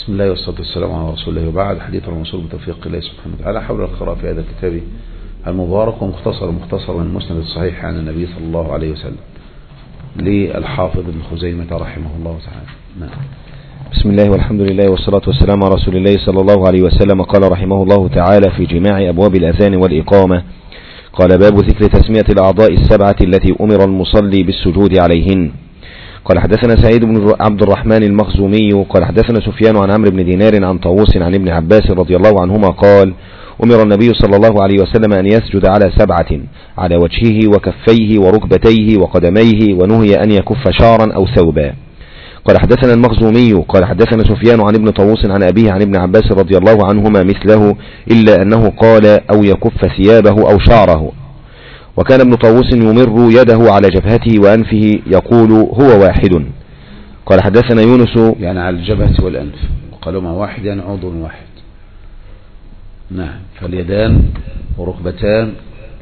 بسم الله والصلاة والسلام على رسول الله، وبعد. حديث الموصول بتوفيق الله سبحانه وتعالى حول القراءة في هذا الكتاب المبارك ومختصر من المسند الصحيح عن النبي صلى الله عليه وسلم للحافظ ابن خزيمة رحمه الله تعالى. نعم. بسم الله والحمد لله والصلاة والسلام على رسول الله صلى الله عليه وسلم. قال رحمه الله تعالى في جماع أبواب الأذان والإقامة: قال باب ذكر تسمية الأعضاء السبعة التي أمر المصلي بالسجود عليهن. قال حدثنا سعيد بن عبد الرحمن المخزومي قال حدثنا سفيان عن عمرو بن دينار عن طاووس عن ابن عباس رضي الله عنهما قال: أمر النبي صلى الله عليه وسلم أن يسجد على سبعة: على وجهه وكفيه وركبتيه وقدميه، ونهي أن يكف شعرا أو ثوبا. قال حدثنا المخزومي قال حدثنا سفيان عن ابن طاووس عن أبيه عن ابن عباس رضي الله عنهما مثله، إلا أنه قال: أو يكف ثيابه أو شعره. وكان ابن طاووس يمر يده على جبهته وأنفه يقول: هو واحد. قال حدثنا يونس، يعني على الجبهة والأنف، وقالوا ما واحد يعني عضو واحد. نعم. فاليدان وركبتان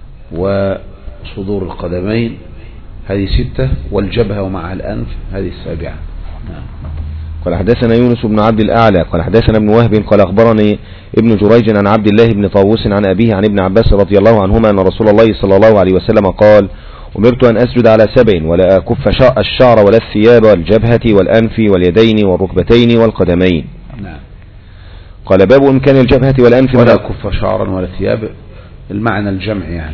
وصدور القدمين هذه 6، والجبهة ومع الأنف هذه 7. نعم. قال حدثنا يونس بن عبد الأعلى قال حدثنا ابن وهب قال أخبرني ابن جريج عن عبد الله بن طاووس عن أبيه عن ابن عباس رضي الله عنهما أن رسول الله صلى الله عليه وسلم قال: أمرت أن أسجد على 7 ولا أكف الشعر ولا الثياب والجبهة والأنف واليدين والركبتين والقدمين. نعم. قال باب إمكان الجبهة والأنف ولا أكف شعرا ولا ثياب، المعنى الجمع، يعني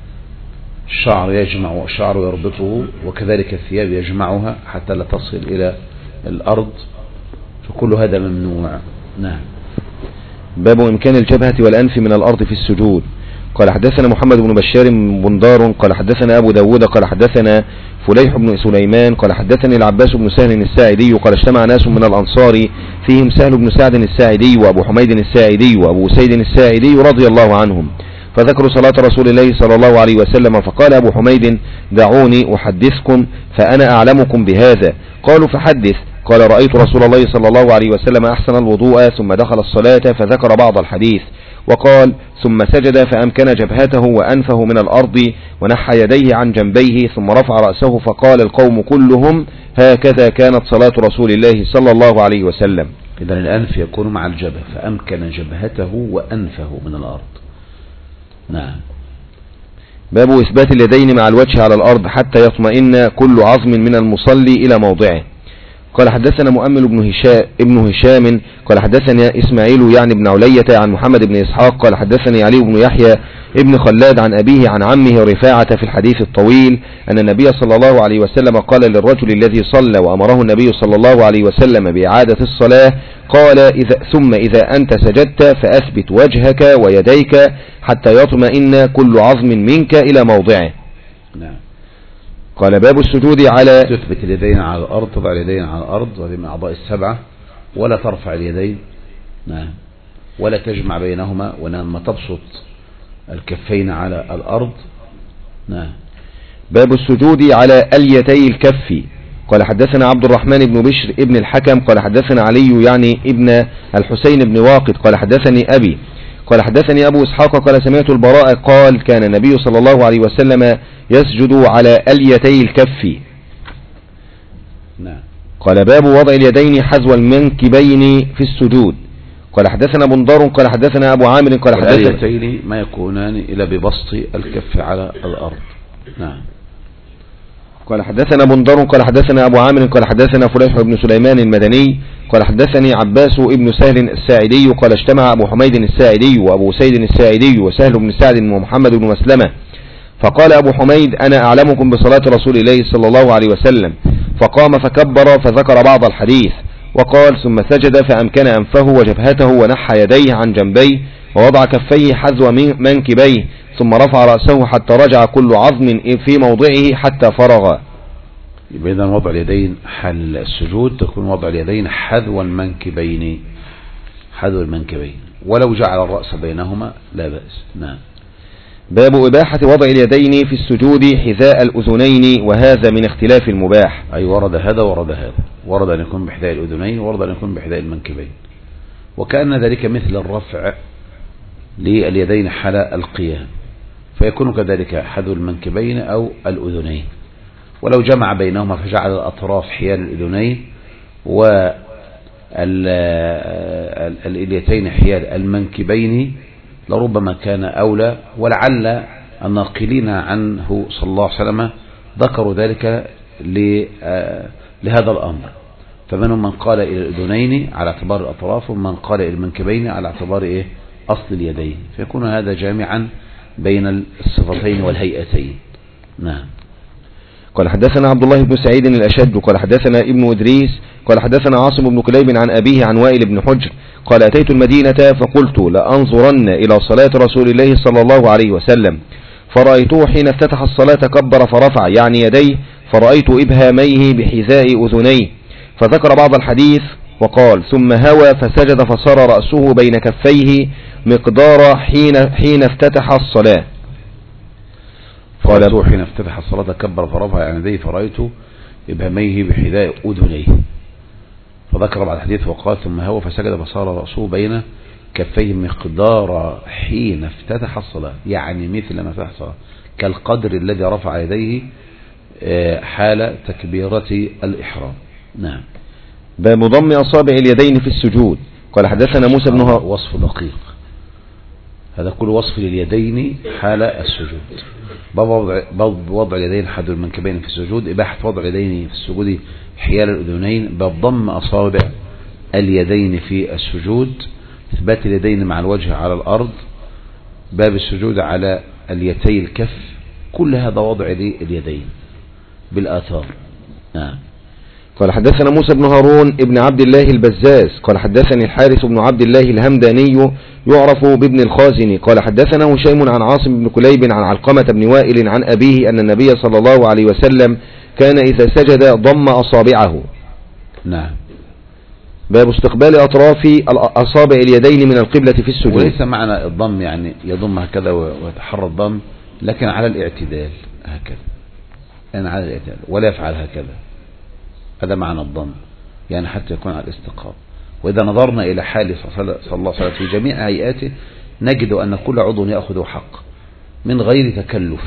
الشعر يجمع الشعر ويربطه، وكذلك الثياب يجمعها حتى لا تصل إلى الأرض، فكل هذا ممنوع. نعم. باب إمكان الجبهة والأنف من الأرض في السجود. قال حدثنا محمد بن بشار بندار قال حدثنا أبو داود قال حدثنا فليح بن سليمان قال حدثني العباس بن سهل الساعدي قال اجتمع ناس من الأنصار فيهم سهل بن سعد الساعدي وأبو حميد الساعدي وأبو سيد الساعدي رضي الله عنهم، فذكروا صلاة رسول الله صلى الله عليه وسلم، فقال أبو حميد: دعوني أحدثكم فأنا أعلمكم بهذا. قالوا: فحدث. قال: رأيت رسول الله صلى الله عليه وسلم أحسن الوضوء ثم دخل الصلاة، فذكر بعض الحديث، وقال: ثم سجد فأمكن جبهته وأنفه من الأرض ونحى يديه عن جنبيه ثم رفع رأسه، فقال القوم كلهم: هكذا كانت صلاة رسول الله صلى الله عليه وسلم. إذن الأنف يكون مع الجبهة، فأمكن جبهته وأنفه من الأرض. نعم. باب إثبات اليدين مع الوجه على الأرض حتى يطمئن كل عظم من المصلي إلى موضعه. قال حدثنا مؤمل ابن هشام قال حدثنا إسماعيل يعني بن علية عن محمد بن إسحاق قال حدثني علي بن يحيى ابن خلاد عن أبيه عن عمه رفاعة في الحديث الطويل أن النبي صلى الله عليه وسلم قال للرجل الذي صلى وأمره النبي صلى الله عليه وسلم بإعادة الصلاة، قال: ثم إذا أنت سجدت فأثبت وجهك ويديك حتى يطمئن كل عظم منك إلى موضعه. نعم. قال باب السجود على تثبت اليدين على الأرض، تضع اليدين على الأرض، وهذه من الأعضاء السبعة، ولا ترفع اليدين. نعم. ولا تجمع بينهما، وإنما تبسط الكفين على الأرض. نعم. باب السجود على أليتي الكف. قال حدثنا عبد الرحمن بن بشر ابن الحكم قال حدثنا علي يعني ابن الحسين بن واقد قال حدثني أبي قال حدثني أبو إسحاق قال سمعت البراء قال: كان النبي صلى الله عليه وسلم يسجد على أليتي الكف. نعم. قال باب وضع اليدين حذو المنكبين في السجود. قال حدثنا بندار قال حدثنا أبو عامر قال حدثنا اليتين ما يكونان إلا ببسط الكف على الأرض. نعم. قال حدثنا بندار قال حدثنا أبو عامر قال حدثنا فليح بن سليمان المدني قال حدثني عباس ابن سهل الساعدي قال اجتمع أبو حميد الساعدي وأبو سيد الساعدي وسهل بن سعد ومحمد بن مسلمة، فقال أبو حميد: أنا أعلمكم بصلاة رسول الله صلى الله عليه وسلم. فقام فكبر فذكر بعض الحديث، وقال: ثم سجد فأمكن أنفه وجبهته ونحى يديه عن جنبيه ووضع كفيه حذو منكبيه ثم رفع رأسه حتى رجع كل عظم في موضعه حتى فرغ. يبقى إذن وضع اليدين حال السجود تكون وضع اليدين حذو المنكبين، حذو المنكبين، ولو جعل الرأس بينهما لا بأس. نعم. باب إباحة وضع اليدين في السجود حذاء الأذنين، وهذا من اختلاف المباح. أي ورد هذا ورد هذا، ورد أن يكون بحذاء الأذنين، ورد أن يكون بحذاء المنكبين، وكأن ذلك مثل الرفع لليدين حال القيام، فيكون كذلك حذو المنكبين أو الأذنين، ولو جمع بينهما فجعل الأطراف حيال الأذنين الإليتين حيال المنكبين لربما كان أولى، ولعل الناقلين عنه صلى الله عليه وسلم ذكروا ذلك لهذا الأمر، فمنهم من قال إلى الأذنين على اعتبار الأطراف، ومن قال إلى المنكبين على اعتبار أصل اليدين، فيكون هذا جامعا بين الصفتين والهيئتين. نعم. قال حدثنا عبد الله بن سعيد الأشج قال حدثنا ابن إدريس قال حدثنا عاصم بن كليب عن أبيه عن وائل بن حجر قال أتيت المدينة فقلت لأنظرن إلى صلاة رسول الله صلى الله عليه وسلم، فرأيته حين افتتح الصلاة كبر فرفع يعني يديه، فرأيت إبهاميه بحذاء أذنيه، فذكر بعض الحديث وقال ثم هوى فسجد فصار رأسه بين كفيه مقدار حين افتتح الصلاة. قال حين افتتح الصلاة كبر فرفع يعني يديه، فرأيت إبهاميه بحذاء أذنيه، فذكر بعض الحديث وقال ثم هوى فسجد فصار رأسه بين كفيه مقدار حين افتتح الصلاة، يعني مثل ما فتح الصلاة كالقدر الذي رفع يديه حال تكبيرة الإحرام. نعم. باب ضم أصابع اليدين في السجود. قال حدثنا موسى بن هارون. وصف دقيق، هذا كل وصف لليدين حال السجود. باب وضع اليدين حد المنكبين في السجود، إباحة وضع اليدين في السجود حيال الأذنين. باب ضم أصابع اليدين في السجود، إثبات اليدين مع الوجه على الأرض، باب السجود على اليتي الكف، كل هذا وضع اليدين بالآثار. نعم. قال حدثنا موسى بن هارون ابن عبد الله البزاز قال حدثني الحارث بن عبد الله الهمداني يعرف بابن الخازن قال حدثنا هشيم عن عاصم بن كليب عن علقمة بن وائل عن أبيه أن النبي صلى الله عليه وسلم كان إذا سجد ضم أصابعه. نعم. باب استقبال أطراف أصابع اليدين من القبلة في السجود. وليس معنى الضم يعني يضم هكذا ويتحرى الضم، لكن على الاعتدال هكذا، يعني على الاعتدال ولا يفعل هكذا، هذا معنى الضم، يعني حتى يكون على الاستقامة. وإذا نظرنا إلى حال صلى الله عليه وسلم في جميع هيئاته نجد أن كل عضو يأخذ حق من غير تكلف،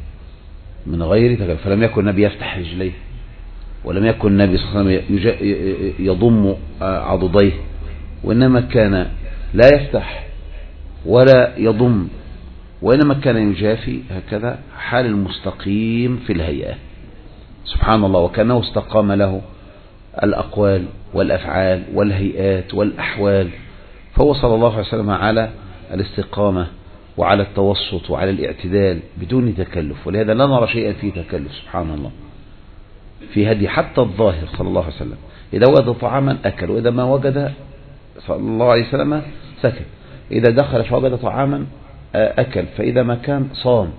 فلم يكن النبي يفتح رجليه، ولم يكن النبي صلى الله عليه وسلم يضم عضديه، وإنما كان لا يفتح ولا يضم، وإنما كان يجافي هكذا حال المستقيم في الهيئة. سبحان الله، وكأنه استقام له الأقوال والأفعال والهيئات والأحوال، فهو صلى الله عليه وسلم على الاستقامة وعلى التوسط وعلى الاعتدال بدون تكلف، ولهذا لا نرى شيئا فيه تكلف. سبحان الله، في هدي حتى الظاهر صلى الله عليه وسلم، إذا وجد طعاما أكل، وإذا ما وجد صلى الله عليه وسلم سكت، إذا دخل فوجد طعاما أكل، فإذا ما كان صام.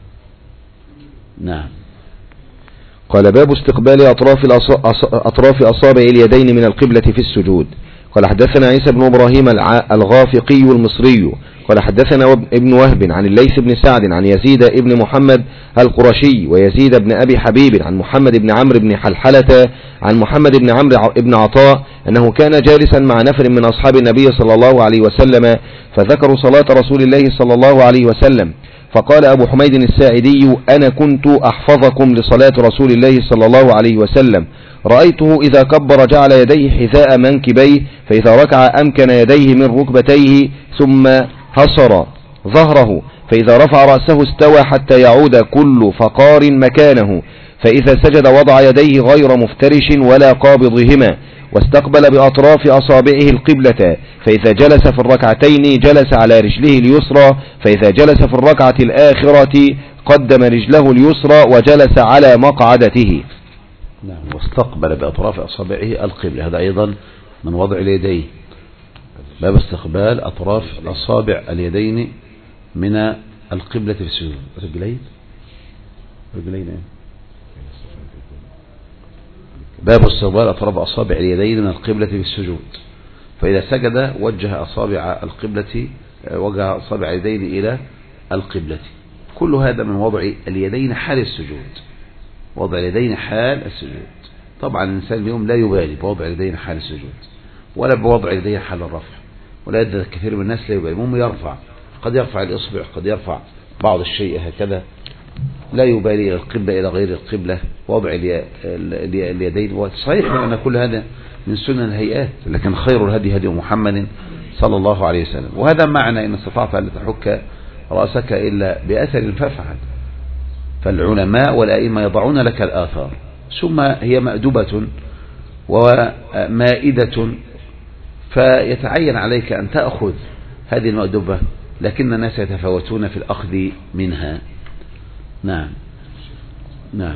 نعم. قال باب استقبال أطراف أصابع اليدين من القبلة في السجود. قال حدثنا عيسى بن إبراهيم الغافقي المصري قال حدثنا ابن وهب عن الليث بن سعد عن يزيد ابن محمد القرشي ويزيد بن أبي حبيب عن محمد بن عمرو بن حلحلة عن محمد بن عمرو بن عطاء أنه كان جالسا مع نفر من أصحاب النبي صلى الله عليه وسلم فذكروا صلاة رسول الله صلى الله عليه وسلم، فقال أبو حميد الساعدي أنا كنت أحفظكم لصلاة رسول الله صلى الله عليه وسلم، رأيته إذا كبر جعل يديه حذاء منكبيه، فإذا ركع أمكن يديه من ركبتيه ثم حصر ظهره، فإذا رفع رأسه استوى حتى يعود كل فقار مكانه، فإذا سجد وضع يديه غير مفترش ولا قابضهما، واستقبل بأطراف أصابعه القبلة، فإذا جلس في الركعتين جلس على رجله اليسرى، فإذا جلس في الركعة الآخرة قدم رجله اليسرى وجلس على مقعدته. نعم. واستقبل بأطراف أصابعه القبلة، هذا أيضا من وضع اليدين. باب استقبال أطراف أصابع اليدين من القبلة في السجود. رجلين باب استقبال أطراف أصابع اليدين من القبلة في السجود، فإذا سجد وجه أصابع اليدين إلى القبلة. كل هذا من وضع اليدين حال السجود، وضع اليدين حال السجود. طبعا الإنسان اليوم لا يبالي بوضع اليدين حال السجود ولا بوضع اليدين حال الرفع، ولا يدرك كثير من الناس لا يبالي، المهم يرفع، قد يرفع الإصبع، قد يرفع بعض الشيء هكذا، لا يبالي إلى القبلة إلى غير القبلة، وضع اليدين. صحيح أن كل هذا من سنن الهيئات، لكن خير الهدي هدي محمد صلى الله عليه وسلم. وهذا معنى إن استطعت أن تحك رأسك إلا بأثر فافعل. فالعلماء والأئمة يضعون لك الآثار، ثم هي مأدبة ومائدة، فيتعين عليك أن تأخذ هذه المأدبة، لكن الناس يتفاوتون في الأخذ منها. نعم نعم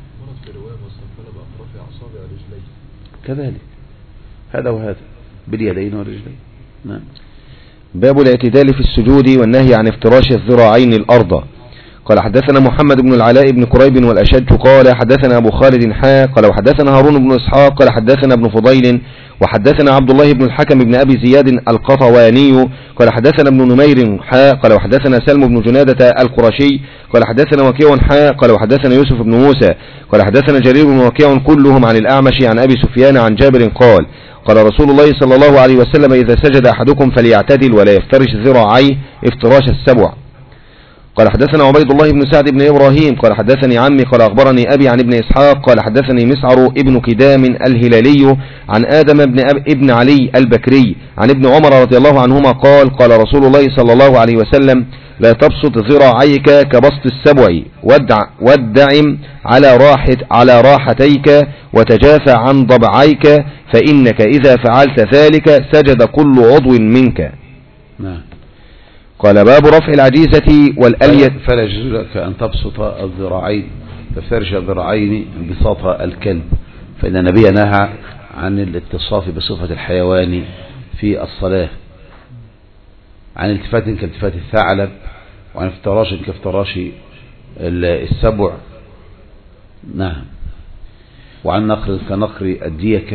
كذلك هذا وهذا باليدين والرجلين. نعم. باب الاعتدال في السجود والنهي عن افتراش الذراعين الأرض. قال حدثنا محمد بن العلاء بن كريب والأشج قال حدثنا أبو خالد قال وحدثنا هارون بن إسحاق قال حدثنا ابن فضيل وحدثنا عبد الله بن الحكم بن أبي زياد القطواني قال حدثنا ابن نمير قال وحدثنا سلم بن جنادة القرشي قال حدثنا وكيع قال وحدثنا يوسف بن موسى قال حدثنا جرير بن وكيع كلهم عن الأعمش عن أبي سفيان عن جابر قال قال رسول الله صلى الله عليه وسلم إذا سجد أحدكم فليعتدل ولا يفترش ذراعيه افتراش السبع. قال حدثنا عبيد الله بن سعد بن إبراهيم قال حدثني عمي قال أخبرني أبي عن ابن إسحاق قال حدثني مسعر ابن كدام الهلالي عن آدم ابن علي البكري عن ابن عمر رضي الله عنهما قال قال رسول الله صلى الله عليه وسلم لا تبسط ذراعيك كبسط السبع وادعم على راحتيك وتجافى عن ضبعيك فإنك إذا فعلت ذلك سجد كل عضو منك. نعم. قال باب رفع العجيزة والألية. فلا يجوز لك أن تبسط الذراعين تفترش الذراعين بساط الكلب، فإن النبي نهى عن الاتصاف بصفة الحيوان في الصلاة، عن التفات كالتفات الثعلب، وعن افتراش كافتراش السبع. نعم. وعن نقر كنقر الديكة.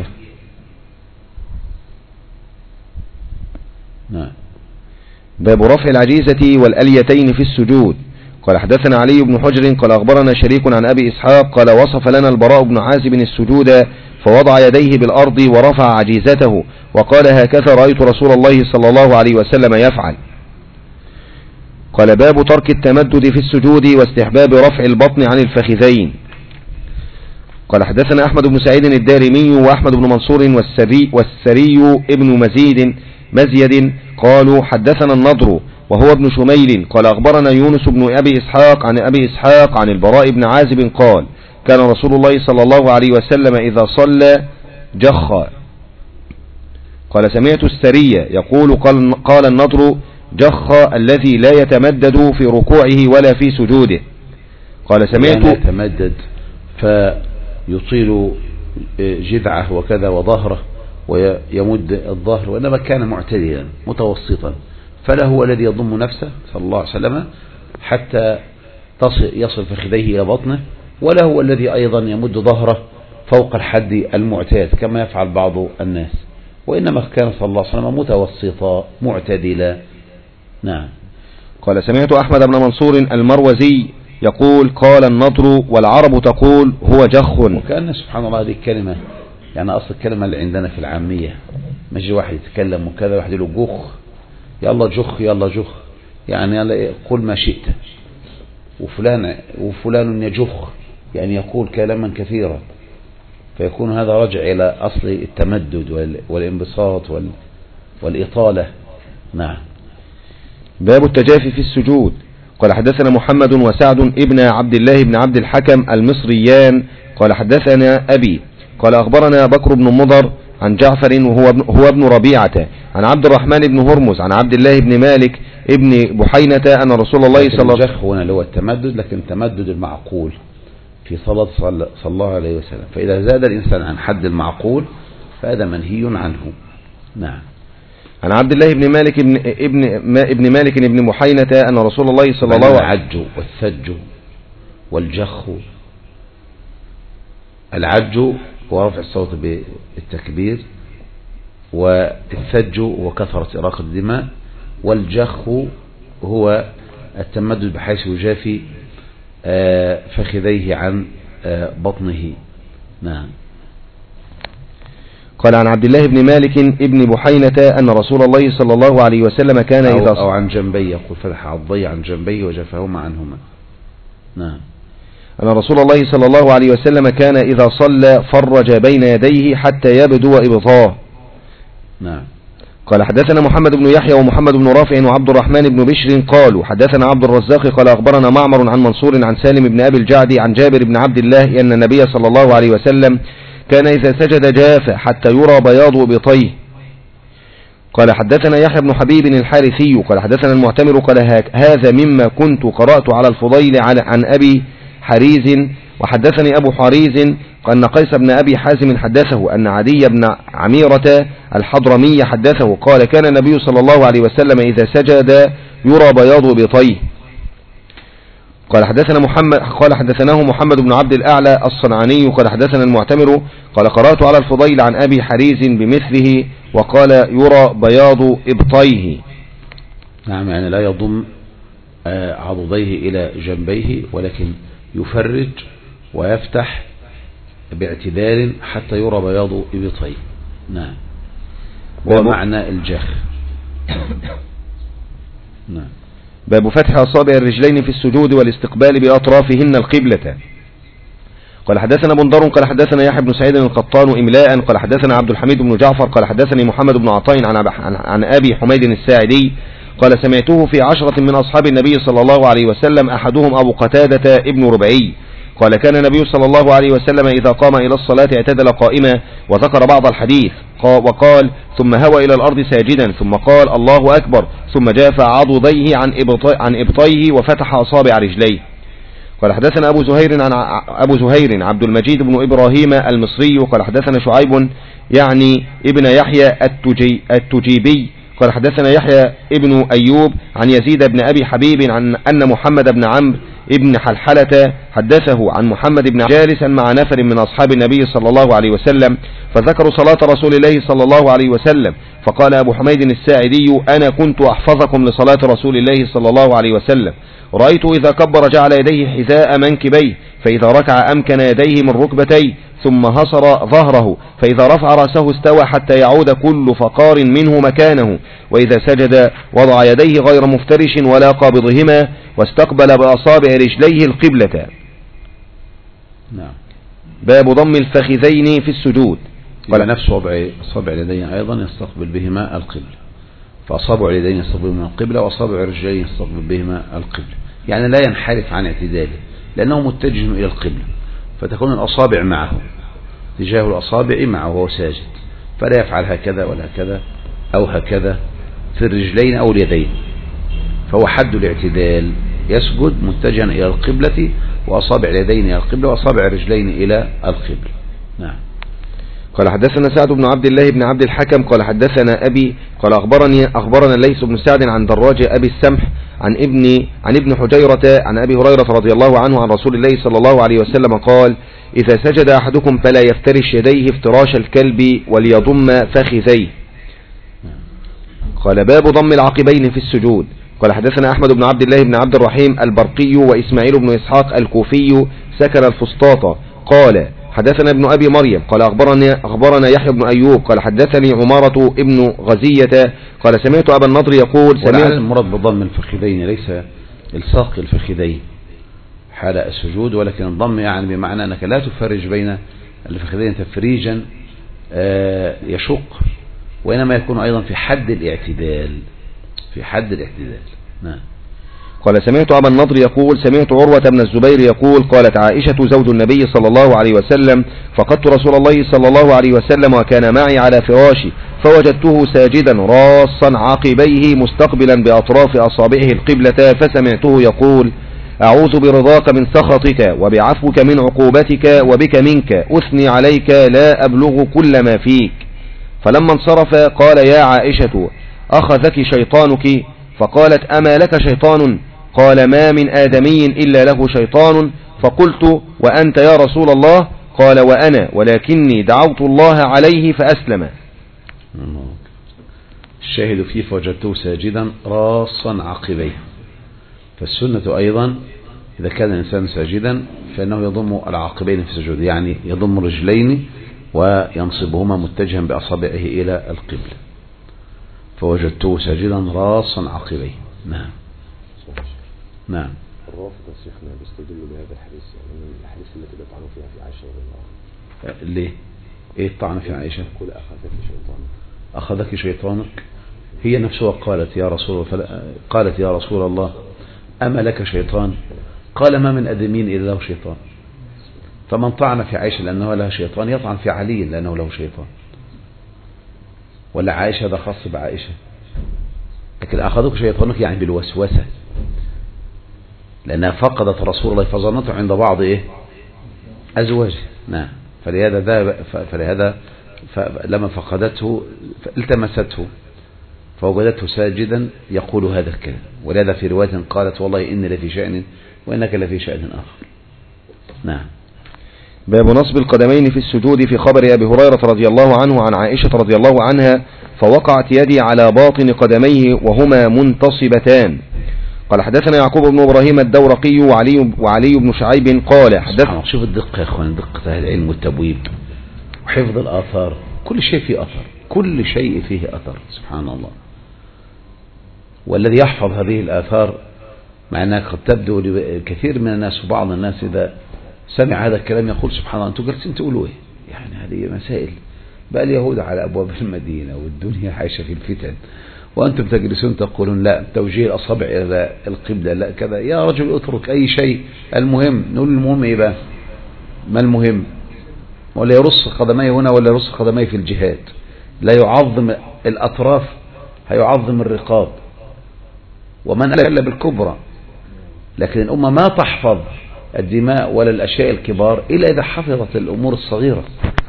نعم. باب رفع العجيزة والأليتين في السجود. قال حدثنا علي بن حجر قال أخبرنا شريك عن أبي إسحاق قال وصف لنا البراء بن عازب السجود فوضع يديه بالأرض ورفع عجيزته وقال هكذا رأيت رسول الله صلى الله عليه وسلم يفعل. قال باب ترك التمدد في السجود واستحباب رفع البطن عن الفخذين. قال حدثنا أحمد بن سعيد الدارمي وأحمد بن منصور والسري ابن مزيد قالوا حدثنا النضر وهو ابن شميل قال أخبرنا يونس بن أبي إسحاق عن أبي إسحاق عن البراء بن عازب قال كان رسول الله صلى الله عليه وسلم إذا صلى جخ. قال سمعت السرية يقول قال النضر جخ الذي لا يتمدد في ركوعه ولا في سجوده. قال سمعت لا يتمدد فيطيل جذعه وكذا وظهره ويمد الظهر، وإنما كان معتدلا متوسطا، فلا هو الذي يضم نفسه صلى الله عليه وسلم حتى يصل فخذيه إلى بطنه، ولا هو الذي أيضا يمد ظهره فوق الحد المعتاد كما يفعل بعض الناس، وإنما كان صلى الله عليه وسلم متوسطا معتدلا. نعم. قال سمعت أحمد بن منصور المروزي يقول قال النضر والعرب تقول هو جخ. وكأن سبحان الله هذه الكلمة يعني أصل الكلمة اللي عندنا في العامية، مجي واحد يتكلم وكذا واحد له جخ، يلا جخ يلا جخ، يعني يلا قل ما شئت، وفلان يجخ يعني يقول كلاما كثيرا، فيكون هذا رجع إلى أصل التمدد والانبساط والإطالة. نعم. باب التجافي في السجود. قال حدثنا محمد وسعد ابن عبد الله بن عبد الحكم المصريان قال حدثنا أبي قال أخبرنا بكر بن مضر عن جعفر وهو ابن ربيعة عن عبد الرحمن بن هرمز عن عبد الله بن مالك ابن بحينة أن رسول الله صلى الله عليه وسلم هنا اللي هو التمدد، لكن تمدد المعقول في صلاة صلى الله عليه وسلم، فإذا زاد الإنسان عن حد المعقول فهذا منهي عنه. نعم. عن عبد الله بن مالك ابن مالك ابن بحينة أن رسول الله صلى الله عليه وسلم العج والثج والجخ. العج هو رفع الصوت بالتكبير، والثج هو كثرة إراقة الدماء، والجخ هو التمدد بحيث يجافي فخذيه عن بطنه. نعم. قال عن عبد الله بن مالك ابن بحينة أن رسول الله صلى الله عليه وسلم كان إذا أو عن جنبي، يقول فتح عضي عن جنبي وجفاهما عنهما. نعم. أن رسول الله صلى الله عليه وسلم كان إذا صلى فرج بين يديه حتى يبدو إبطاه. نعم. قال حدثنا محمد بن يحيى ومحمد بن رافع وعبد الرحمن بن بشر قالوا حدثنا عبد الرزاق قال أخبرنا معمر عن منصور عن سالم بن أبي الجعد عن جابر بن عبد الله أن النبي صلى الله عليه وسلم كان إذا سجد جاف حتى يرى بياض إبطيه. قال حدثنا يحيى بن حبيب الحارثي قال حدثنا المعتمر قال هذا مما كنت قرأت على الفضيل عن أبي حريز وحدثني أبو حريز أن قيس بن أبي حازم حدثه أن عدي بن عميرة الحضرمي حدثه قال كان النبي صلى الله عليه وسلم إذا سجد يرى بياض إبطيه. قال حدثناه محمد بن عبد الأعلى الصنعاني قال حدثنا المعتمر قال قرأت على الفضيل عن أبي حريز بمثله وقال يرى بياض إبطيه. نعم، يعني لا يضم عضديه إلى جنبيه ولكن يفرج ويفتح باعتدال حتى يرى بياض إبطيه. نعم، ومعنى الجخ. نعم. باب فتح أصابع الرجلين في السجود والاستقبال بأطرافهن القبلة. قال حدثنا بندر قال حدثنا يحيى بن سعيد القطان إملاء قال حدثنا عبد الحميد بن جعفر قال حدثني محمد بن عطاء عن أبي حميد الساعدي قال سمعته في 10 من أصحاب النبي صلى الله عليه وسلم أحدهم أبو قتادة ابن ربعي قال كان النبي صلى الله عليه وسلم إذا قام إلى الصلاة اعتدل قائما وذكر بعض الحديث وقال ثم هوى إلى الأرض ساجدا ثم قال الله أكبر ثم جاف عضديه عن إبطيه وفتح أصابع رجليه. قال حدثنا أبو زهير عبد المجيد بن إبراهيم المصري قال حدثنا شعيب يعني ابن يحيى التجيبي قال حدثنا يحيى ابن أيوب عن يزيد بن أبي حبيب عن أن محمد بن عمرو ابن حلحلة حدثه عن محمد بن جالسا مع نفر من أصحاب النبي صلى الله عليه وسلم فذكروا صلاة رسول الله صلى الله عليه وسلم فقال أبو حميد الساعدي أنا كنت أحفظكم لصلاة رسول الله صلى الله عليه وسلم رأيت إذا كبر جعل يديه حذاء منكبيه فإذا ركع أمكن يديه من ركبتيه ثم هصر ظهره فإذا رفع رأسه استوى حتى يعود كل فقار منه مكانه وإذا سجد وضع يديه غير مفترش ولا قابضهما واستقبل بأصابع رجليه القبلة. نعم. باب ضم الفخذين في السجود. قال نفس أصابع اليدين أيضا يستقبل بهما القبلة، فأصابع اليدين يستقبل بهما القبلة وأصابع الرجلين يستقبل بهما القبلة، يعني لا ينحرف عن اعتداله لأنه متجه إلى القبلة، فتكون الأصابع معه تجاه الأصابع معه وهو ساجد، فلا يفعل هكذا ولا هكذا أو هكذا في الرجلين أو اليدين، فهو حد الاعتدال، يسجد متجها إلى القبلة وأصابع اليدين إلى القبلة وأصابع الرجلين إلى القبلة. نعم. قال حدثنا سعد بن عبد الله بن عبد الحكم قال حدثنا أبي قال أخبرنا الليث بن سعد عن دراج أبي السمح عن ابن حجيرة عن أبي هريرة رضي الله عنه عن رسول الله صلى الله عليه وسلم قال إذا سجد أحدكم فلا يفترش يديه افتراش الكلب وليضم فخذيه. قال باب ضم العقبين في السجود. قال حدثنا أحمد بن عبد الله بن عبد الرحيم البرقي وإسماعيل بن إسحاق الكوفي سكن الفسطاط قال حدثنا ابن أبي مريم قال أخبرنا يحيى بن أيوب قال حدثني عمارة ابن غزية قال سمعت أبا النضر يقول سمعت المراد بضم الفخذين ليس الصاق الفخذين حال السجود، ولكن الضم يعني بمعنى أنك لا تفرج بين الفخذين تفريجا يشق، وإنما يكون أيضا في حد الاعتدال نعم. قال سمعت أبا النضر يقول سمعت عروة بن الزبير يقول قالت عائشة زوج النبي صلى الله عليه وسلم فقدت رسول الله صلى الله عليه وسلم وكان معي على فراشي فوجدته ساجدا راصا عقبيه مستقبلا بأطراف أصابعه القبلة فسمعته يقول أعوذ برضاك من سخطك وبعفوك من عقوبتك وبك منك أثني عليك لا أبلغ كل ما فيك. فلما انصرف قال يا عائشة أخذك شيطانك؟ فقالت أما لك شيطان؟ قال ما من آدمي إلا له شيطان. فقلت وأنت يا رسول الله؟ قال وأنا ولكني دعوت الله عليه فأسلم. الشاهد فيه فوجدته ساجدا راصا عقبيه، فالسنة أيضا إذا كان الإنسان ساجدا فإنه يضم العقبين في السجود، يعني يضم الرجلين وينصبهما متجها بأصابعه إلى القبلة. فوجدته ساجدا راصا عقبيه. نعم. الرافضة شيخنا بيستدلوا بهذا الحديث، يعني من الأحاديث التي بيطعنوا فيها في عائشة رضي الله عنها. ليه؟ ايه الطعن في عائشة؟ يقول أخذك شيطانك. أخذك شيطانك، هي نفسها قالت يا رسول الله أما لك شيطان؟ قال ما من أدمين إلا له شيطان. فمن طعن في عائشة لأنه لها شيطان يطعن في علي لأنه له شيطان. ولا عائشة هذا خاص بعائشة؟ لكن أخذك شيطانك يعني بالوسوسة، لأنها فقدت رسول الله فظنته عند بعض أزواجه. نعم. فلهذا لما فقدته التمسته فوجدته ساجدا يقول هذا الكلام. ولهذا في رواية قالت والله إني لفي شأن وإنك لفي شأن آخر. نعم. باب نصب القدمين في السجود في خبر أبي هريرة رضي الله عنه عن عائشة رضي الله عنها فوقعت يدي على باطن قدميه وهما منتصبتان. قال حدثنا يعقوب بن إبراهيم الدورقي وعلي بن شعيب قال حدثنا. شوف الدقة يا أخوان، دقة أهل العلم والتبويب وحفظ الآثار. كل شيء فيه أثر، كل شيء فيه أثر، سبحان الله. والذي يحفظ هذه الآثار مع أنها قد تبدو لكثير من الناس وبعض الناس إذا سمع هذا الكلام يقول سبحان الله أنتم جالسين تقولوا إيه؟ يعني هذه مسائل بقى اليهود على أبواب المدينة والدنيا عايشة في الفتن وأنتم تجلسون تقولون لا توجيه الأصابع إلى القبلة لا كذا. يا رجل اترك أي شيء، المهم نقول المهم إيه بقى؟ ما المهم؟ ولا يرص قدميه هنا ولا يرص قدميه في الجهاد. لا يعظم الأطراف هيعظم الرقاب. ومن ألا بالكبرى. لكن الأمة ما تحفظ الدماء ولا الأشياء الكبار إلا إذا حفظت الأمور الصغيرة.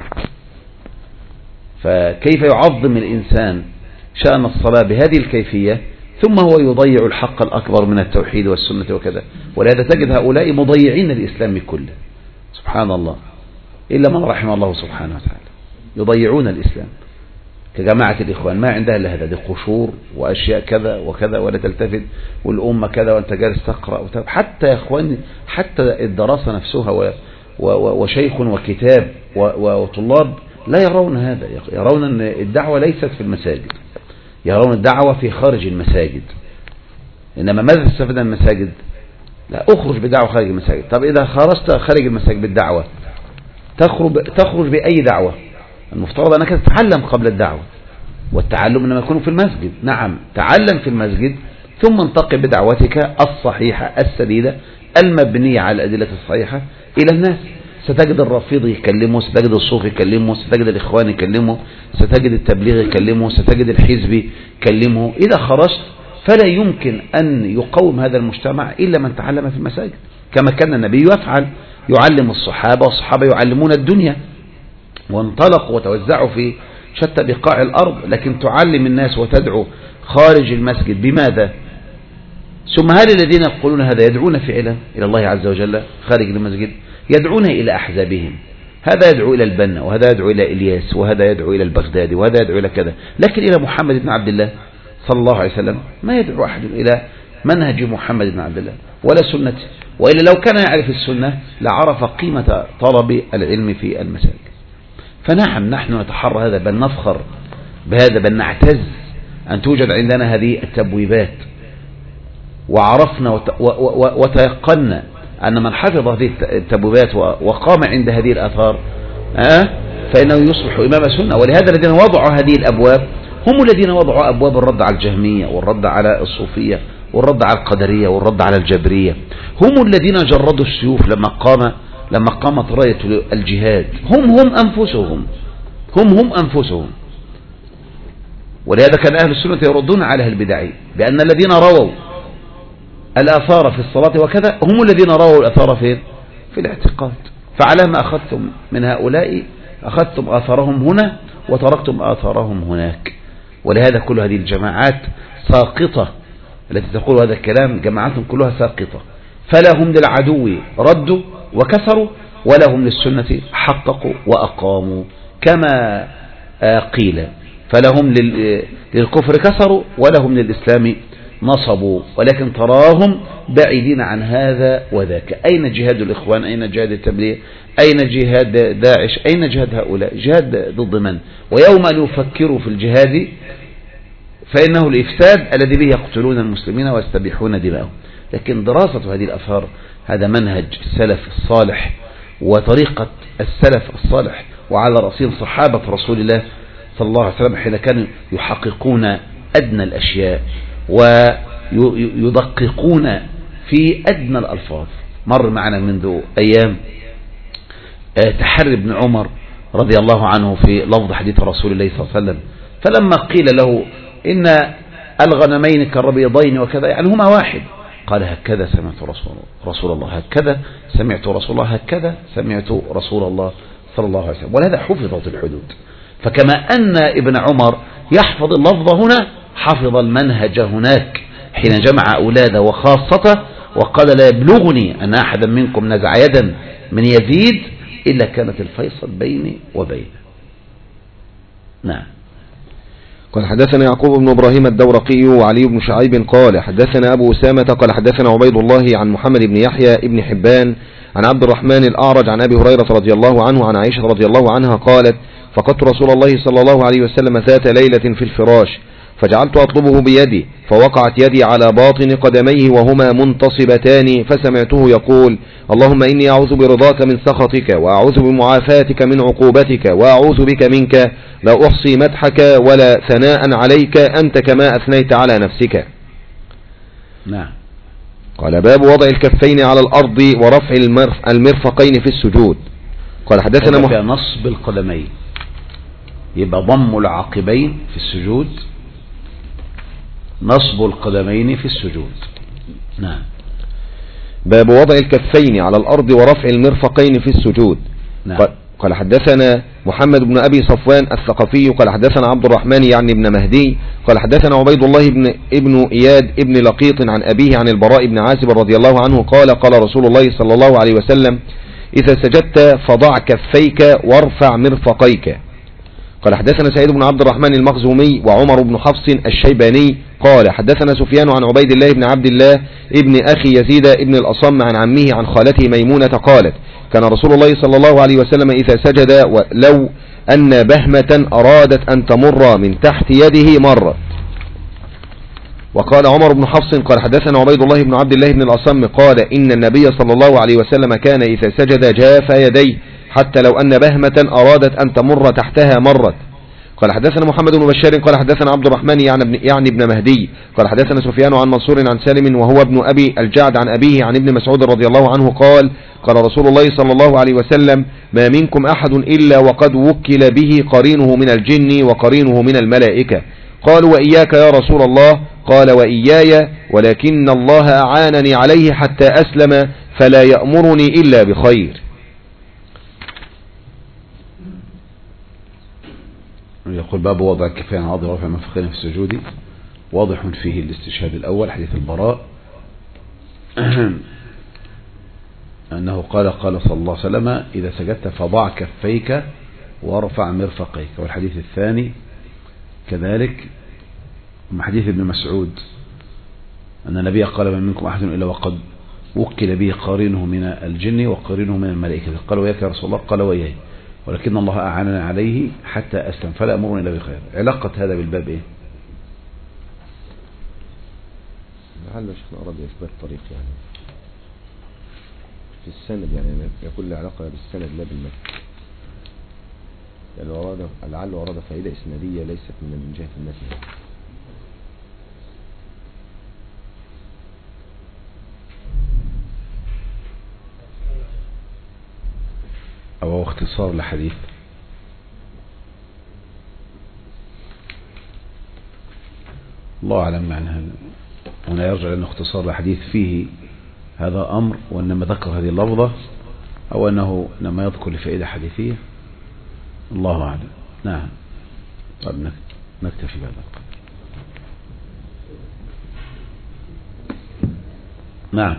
فكيف يعظم الإنسان شأن الصلاة بهذه الكيفية ثم هو يضيع الحق الأكبر من التوحيد والسنة وكذا. ولهذا تجد هؤلاء مضيعين الإسلام كله سبحان الله، إلا من رحم الله سبحانه وتعالى. يضيعون الإسلام كجماعة الإخوان، ما عندها إلا هذا، دي قشور وأشياء كذا وكذا ولا تلتفت، والأمة كذا وأنت جالس تقرأ حتى يا إخواني حتى الدراسة نفسها وشيخ وكتاب وطلاب لا يرون هذا. يرون أن الدعوة ليست في المساجد، يرون الدعوة في خارج المساجد. إنما ماذا تستفيد من المساجد؟ لا، أخرج بدعوة خارج المساجد. طب إذا خرجت خارج المساجد بالدعوة تخرج بأي دعوة؟ المفترض أنك تتعلم قبل الدعوة، والتعلم إنما يكون في المسجد. نعم، تعلم في المسجد ثم انتقل بدعوتك الصحيحة السديدة المبنية على الأدلة الصحيحة إلى الناس. ستجد الرافضي يكلمه، ستجد الصوفي يكلمه، ستجد الإخوان يكلمه، ستجد التبليغ يكلمه، ستجد الحزبي يكلمه. إذا خرجت فلا يمكن أن يقوم هذا المجتمع إلا من تعلم في المساجد، كما كان النبي يفعل، يعلم الصحابة والصحابة يعلمون الدنيا، وانطلقوا وتوزعوا في شتى بقاع الأرض. لكن تعلم الناس وتدعو خارج المسجد بماذا؟ ثم هل الذين يقولون هذا يدعون فعلا إلى الله عز وجل خارج المسجد؟ يدعون إلى أحزابهم، هذا يدعو إلى البنا، وهذا يدعو إلى إلياس، وهذا يدعو إلى البغدادي، وهذا يدعو إلى كذا. لكن إلى محمد بن عبد الله صلى الله عليه وسلم ما يدعو أحد إلى منهج محمد بن عبد الله ولا سنته. وإلا لو كان يعرف السنة لعرف قيمة طلب العلم في المساجد. فنعم نحن نتحرى هذا، بل نفخر بهذا، بل نعتز أن توجد عندنا هذه التبويبات. وعرفنا وتيقنا أن من حفظ هذه التبويبات وقام عند هذه الآثار فإنه يصبح إمام سنة. ولهذا الذين وضعوا هذه الأبواب هم الذين وضعوا أبواب الرد على الجهمية والرد على الصوفية والرد على القدرية والرد على الجبرية. هم الذين جردوا السيوف لما قامت راية الجهاد. هم أنفسهم. ولهذا كان أهل السنة يردون على البدعي بأن الذين رووا الآثار في الصلاة وكذا هم الذين رووا الآثار في الاعتقاد. فعلى ما أخذتم من هؤلاء أخذتم آثارهم هنا وتركتم آثارهم هناك. ولهذا كل هذه الجماعات ساقطة التي تقول هذا الكلام، جماعات كلها ساقطة. فلا هم للعدو ردوا وكسروا ولا هم للسنة حققوا وأقاموا كما قيل. فلهم للكفر كسروا ولا هم للإسلام نصبوا. ولكن تراهم بعيدين عن هذا وذاك. أين جهاد الإخوان؟ أين جهاد التبليغ؟ أين جهاد داعش؟ أين جهاد هؤلاء؟ جهاد ضد من؟ ويوم أن يفكروا في الجهاد فإنه الإفساد الذي به يقتلون المسلمين ويستبيحون دماءهم. لكن دراسة هذه الأثار هذا منهج السلف الصالح وطريقة السلف الصالح، وعلى رأسهم صحابة رسول الله صلى الله عليه وسلم حين كانوا يحققون أدنى الأشياء ويدققون في أدنى الألفاظ. مر معنا منذ أيام تحري ابن عمر رضي الله عنه في لفظ حديث رسول الله صلى الله عليه وسلم، فلما قيل له إن الغنمين كالربيضين وكذا يعني هما واحد، قال هكذا سمعت رسول الله، هكذا سمعت رسول الله، هكذا سمعت رسول الله صلى الله عليه وسلم. ولهذا حفظت الحدود. فكما أن ابن عمر يحفظ اللفظ هنا حفظ المنهج هناك حين جمع أولاده وخاصته وقال لا يبلغني أن أحدا منكم نزع يدا من يزيد إلا كانت الفيصل بيني وبينه. نعم. قال حدثنا يعقوب بن إبراهيم الدورقي وعلي بن شعيب قال حدثنا أبو أسامة قال حدثنا عبيد الله عن محمد بن يحيى ابن حبان عن عبد الرحمن الأعرج عن أبي هريرة رضي الله عنه عن عائشة رضي الله عنها قالت فقدت رسول الله صلى الله عليه وسلم ذات ليلة في الفراش فجعلت أطلبه بيدي فوقعت يدي على باطن قدميه وهما منتصبتان فسمعته يقول اللهم إني أعوذ برضاك من سخطك وأعوذ بمعافاتك من عقوبتك وأعوذ بك منك لا أحصي مدحك ولا ثناء عليك أنت كما أثنيت على نفسك. نعم. قال باب وضع الكفين على الأرض ورفع المرفقين في السجود. قال حدثنا نصب القدمين يبقى ضم العقبين في السجود، نصب القدمين في السجود. نعم. باب وضع الكفين على الأرض ورفع المرفقين في السجود. نعم. قال حدثنا محمد بن أبي صفوان الثقفي قال حدثنا عبد الرحمن يعني ابن مهدي قال حدثنا عبيد الله ابن إياد ابن لقيط عن أبيه عن البراء بن عازب رضي الله عنه قال قال رسول الله صلى الله عليه وسلم إذا سجدت فضع كفيك وارفع مرفقيك. قال حدثنا سعيد بن عبد الرحمن المخزومي وعمر بن حفص الشيباني قال حدثنا سفيان عن عبيد الله بن عبد الله ابن أخي يزيد ابن الأصم عن عمه عن خالته ميمونة قالت كان رسول الله صلى الله عليه وسلم إذا سجد ولو أن بهمة أرادت أن تمر من تحت يده مرت. وقال عمر بن حفص قال حدثنا عبيد الله بن عبد الله بن الأصم قال إن النبي صلى الله عليه وسلم كان إذا سجد جاف يديه حتى لو أن بهمة أرادت أن تمر تحتها مرت. قال حدثنا محمد بن بشار قال حدثنا عبد الرحمن يعني ابن مهدي قال حدثنا سفيان عن منصور عن سالم وهو ابن أبي الجعد عن أبيه عن ابن مسعود رضي الله عنه قال قال رسول الله صلى الله عليه وسلم ما منكم أحد إلا وقد وكل به قرينه من الجن وقرينه من الملائكة. قالوا وإياك يا رسول الله قال وإياي ولكن الله أعانني عليه حتى أسلم فلا يأمرني إلا بخير. يقول باب وضع الكفين على الأرض ورفع المرفقين في السجود واضح فيه الاستشهاد الأول حديث البراء أنه قال صلى الله عليه وسلم إذا سجدت فضع كفيك وارفع مرفقيك. والحديث الثاني كذلك من حديث ابن مسعود أن النبي قال ما منكم أحد إلا وقد وكل به قرينه من الجن وقرينه من الملائكة. قال وياك يا رسول الله قال وياي ولكن الله أعاننا عليه حتى أسلم فلا أمرنا إلا بخير. علاقة هذا بالباب إيه؟ لعل شيخنا أراد إثبات طريق يعني في السند يعني يكون له علاقة بالسند لا بالمتن يعني لعل أراد فائدة إسنادية ليست من جهة المتن. أو اختصار لحديث الله أعلم معنى هذا. هنا يرجع لأنه اختصار لحديث فيه هذا أمر وإنما ذكر هذه اللفظة أو أنه إنما يذكر لفائدة حديثية الله أعلم. نعم. طيب نكتفي بهذا القدر. نعم.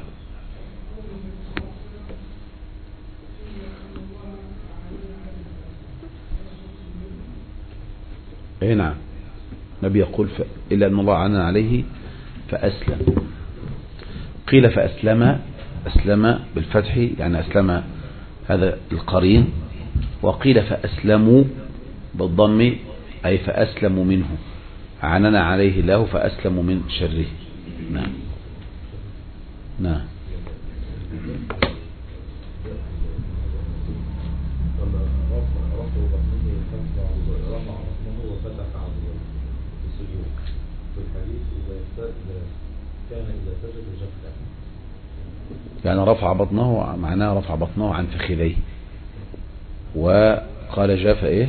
اي نعم. النبي يقول إلا أن الله عنا عليه فأسلم. قيل أسلم بالفتح يعني أسلم هذا القرين، وقيل فأسلموا بالضم أي فأسلموا منه عننا عليه الله فأسلموا من شره. نعم. نعم. يعني رفع بطنه معناه رفع بطنه عن فخذيه، وقال جاف ايه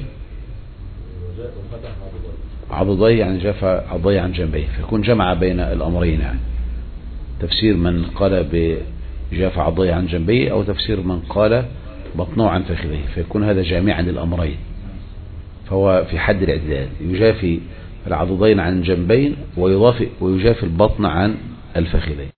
عضديه، يعني جاف عضديه عن جنبيه، فيكون جمع بين الامرين. يعني تفسير من قال بجاف عضديه عن جنبيه، او تفسير من قال بطنه عن فخذيه، فيكون هذا جامعا للامرين. فهو في حد الاعتدال، يجافي العضدين عن الجنبين ويجافي البطن عن الفخذين.